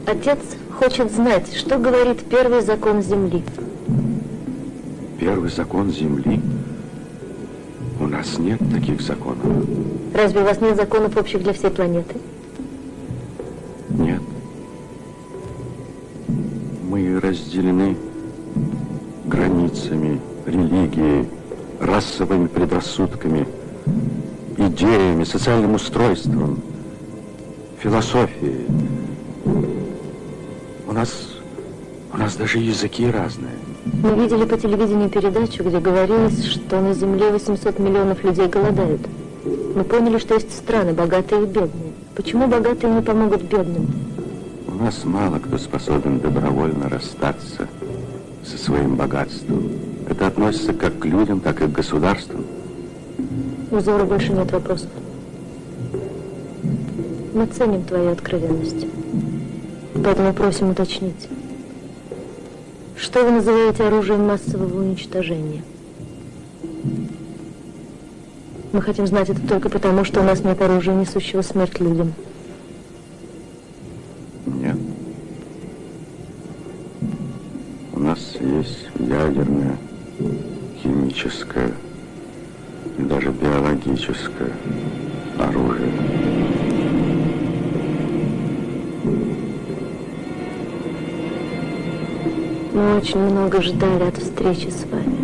Отец хочет знать, что говорит первый закон Земли. Первый закон Земли? У нас нет таких законов. Разве у вас нет законов общих для всей планеты? Нет. Мы разделены границами, религией, расовыми предрассудками, идеями, социальным устройством, философией. У нас даже языки разные. Мы видели по телевидению передачу, где говорилось, что на Земле 800 миллионов людей голодают. Мы поняли, что есть страны, богатые и бедные. Почему богатые не помогут бедным? У нас мало кто способен добровольно расстаться со своим богатством. Это относится как к людям, так и к государствам. У Зоры больше нет вопросов. Мы ценим твою откровенность. Поэтому просим уточнить. Что вы называете оружием массового уничтожения? Мы хотим знать это только потому, что у нас нет оружия, несущего смерть людям. Нет. У нас есть ядерное, химическое и даже биологическое оружие. Мы очень много ждали от встречи с вами.